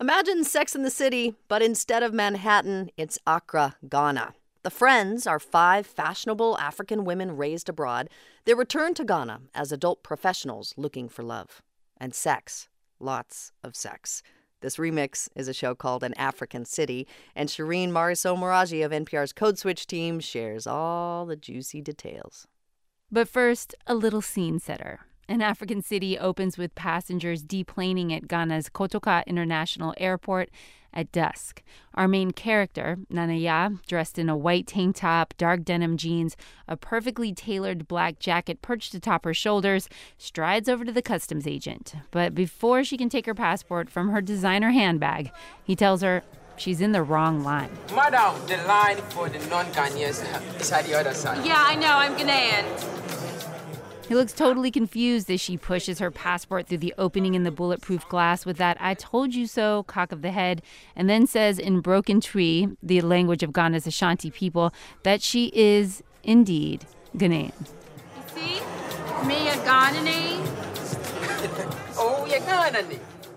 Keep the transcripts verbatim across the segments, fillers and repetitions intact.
Imagine Sex and the City, but instead of Manhattan, it's Accra, Ghana. The Friends are five fashionable African women raised abroad. They return to Ghana as adult professionals looking for love. And sex. Lots of sex. This remix is a show called An African City, and Shireen Marisol Meraji of N P R's Code Switch team shares all the juicy details. But first, a little scene setter. An African City opens with passengers deplaning at Ghana's Kotoka International Airport at dusk. Our main character, Nanaya, dressed in a white tank top, dark denim jeans, a perfectly tailored black jacket perched atop her shoulders, strides over to the customs agent. But before she can take her passport from her designer handbag, he tells her she's in the wrong line. Madam, the line for the non-Ghanaians is at the other side. Yeah, I know. I'm Ghanaian. He looks totally confused as she pushes her passport through the opening in the bulletproof glass with that "I told you so" cock of the head, and then says in broken Twi, the language of Ghana's Ashanti people, that she is indeed Ghanaian. You see? Me a Ghanaian. Oh, you're Ghanaian.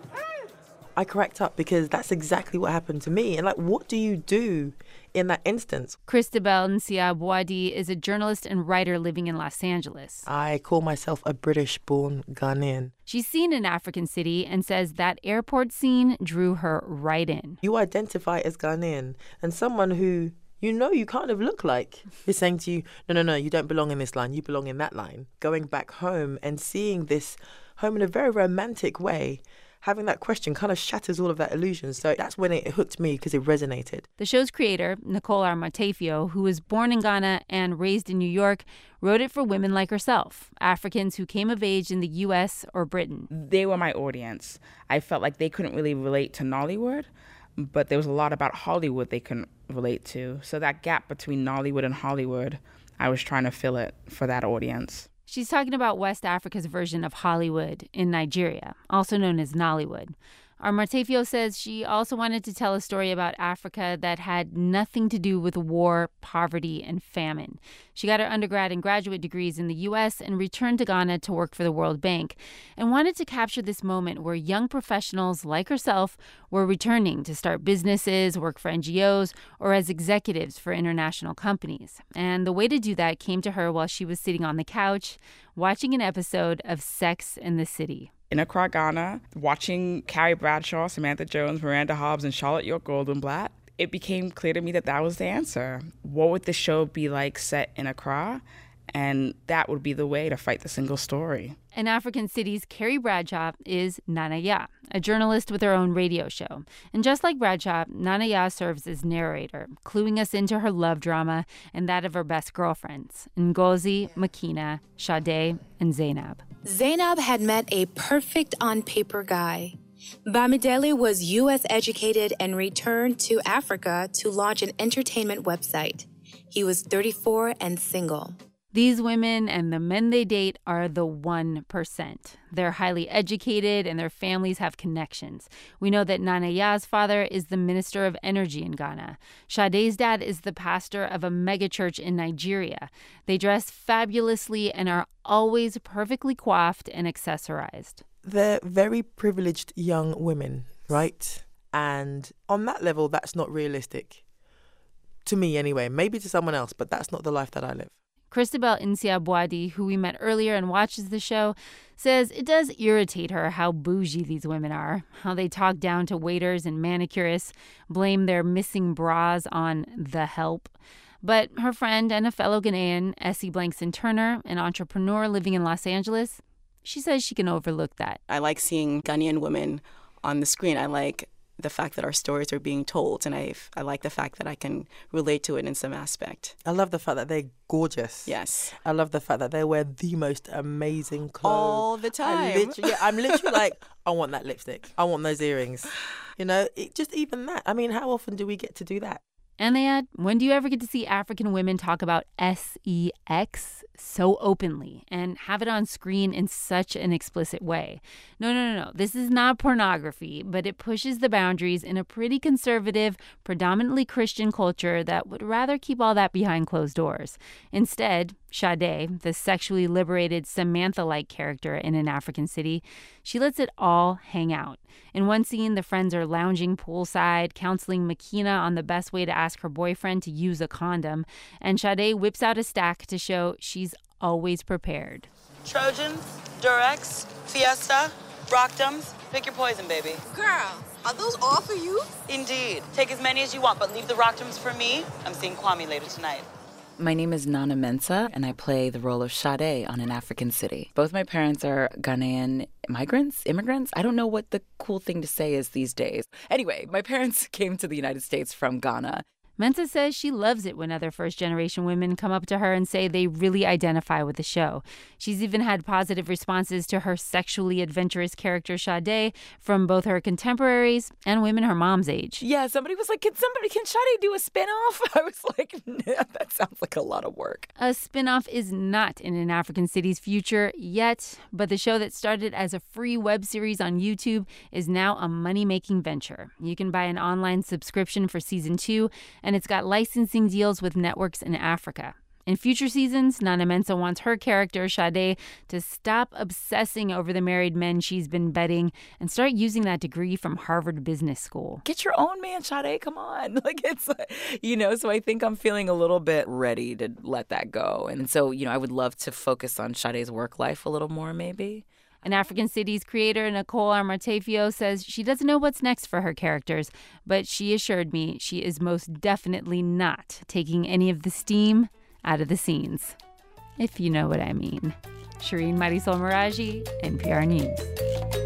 I cracked up because that's exactly what happened to me. And like, what do you do in that instance? Christabel Nsia-Boadi is a journalist and writer living in Los Angeles. I call myself a British-born Ghanaian. She's seen An African City and says that airport scene drew her right in. You identify as Ghanaian, and someone who you know you kind of look like is saying to you, no, no, no, you don't belong in this line, you belong in that line. Going back home and seeing this home in a very romantic way, having that question kind of shatters all of that illusion. So that's when it hooked me because it resonated. The show's creator, Nicole Armatefio, who was born in Ghana and raised in New York, wrote it for women like herself, Africans who came of age in the U S or Britain. They were my audience. I felt like they couldn't really relate to Nollywood, but there was a lot about Hollywood they couldn't relate to. So that gap between Nollywood and Hollywood, I was trying to fill it for that audience. She's talking about West Africa's version of Hollywood in Nigeria, also known as Nollywood. Armatefio says she also wanted to tell a story about Africa that had nothing to do with war, poverty, and famine. She got her undergrad and graduate degrees in the U S and returned to Ghana to work for the World Bank, and wanted to capture this moment where young professionals like herself were returning to start businesses, work for N G Os, or as executives for international companies. And the way to do that came to her while she was sitting on the couch watching an episode of Sex and the City. In Accra, Ghana, watching Carrie Bradshaw, Samantha Jones, Miranda Hobbs, and Charlotte York Goldenblatt, it became clear to me that that was the answer. What would the show be like set in Accra? And that would be the way to fight the single story. An African City's Carrie Bradshaw is Nanaya, a journalist with her own radio show. And just like Bradshaw, Nanaya serves as narrator, cluing us into her love drama and that of her best girlfriends, Ngozi, Makina, Sade, and Zainab. Zainab had met a perfect on-paper guy. Bamidele was U S educated and returned to Africa to launch an entertainment website. He was thirty-four and single. These women and the men they date are the one percent. They're highly educated and their families have connections. We know that Nanaya's father is the Minister of Energy in Ghana. Sade's dad is the pastor of a megachurch in Nigeria. They dress fabulously and are always perfectly coiffed and accessorized. They're very privileged young women, right? And on that level, that's not realistic. To me anyway, maybe to someone else, but that's not the life that I live. Christabel Nsia-Boadi, who we met earlier and watches the show, says it does irritate her how bougie these women are, how they talk down to waiters and manicurists, blame their missing bras on the help. But her friend and a fellow Ghanaian, Essie Blankson Turner, an entrepreneur living in Los Angeles, she says she can overlook that. I like seeing Ghanaian women on the screen. I like the fact that our stories are being told, and I I like the fact that I can relate to it in some aspect. I love the fact that they're gorgeous. Yes. I love the fact that they wear the most amazing clothes. All the time. I literally, yeah, I'm literally like, I want that lipstick. I want those earrings. You know, it, just even that. I mean, how often do we get to do that? And they add, when do you ever get to see African women talk about sex so openly and have it on screen in such an explicit way? No, no, no, no. This is not pornography, but it pushes the boundaries in a pretty conservative, predominantly Christian culture that would rather keep all that behind closed doors. Instead, Sade, the sexually liberated Samantha-like character in An African City, she lets it all hang out. In one scene, the friends are lounging poolside, counseling Makina on the best way to ask her boyfriend to use a condom, and Sade whips out a stack to show she's always prepared. Trojans, Durex, Fiesta, Broctums, pick your poison, baby. Girl, are those all for you? Indeed. Take as many as you want, but leave the Broctums for me. I'm seeing Kwame later tonight. My name is Nana Mensah, and I play the role of Sade on An African City. Both my parents are Ghanaian migrants, immigrants. I don't know what the cool thing to say is these days. Anyway, my parents came to the United States from Ghana. Mensah says she loves it when other first-generation women come up to her and say they really identify with the show. She's even had positive responses to her sexually adventurous character Sade from both her contemporaries and women her mom's age. Yeah, somebody was like, can somebody, can Sade do a spinoff? I was like, nah, that sounds like a lot of work. A spinoff is not in An African City's future yet, but the show that started as a free web series on YouTube is now a money-making venture. You can buy an online subscription for season two, and it's got licensing deals with networks in Africa. In future seasons, Nana Mensah wants her character, Sade, to stop obsessing over the married men she's been betting and start using that degree from Harvard Business School. Get your own man, Sade, come on. Like, it's, like, you know, so I think I'm feeling a little bit ready to let that go. And so, you know, I would love to focus on Sade's work life a little more, maybe. An African City's creator, Nicole Amartefio, says she doesn't know what's next for her characters, but she assured me she is most definitely not taking any of the steam out of the scenes, if you know what I mean. Shireen Marisol Meraji, N P R News.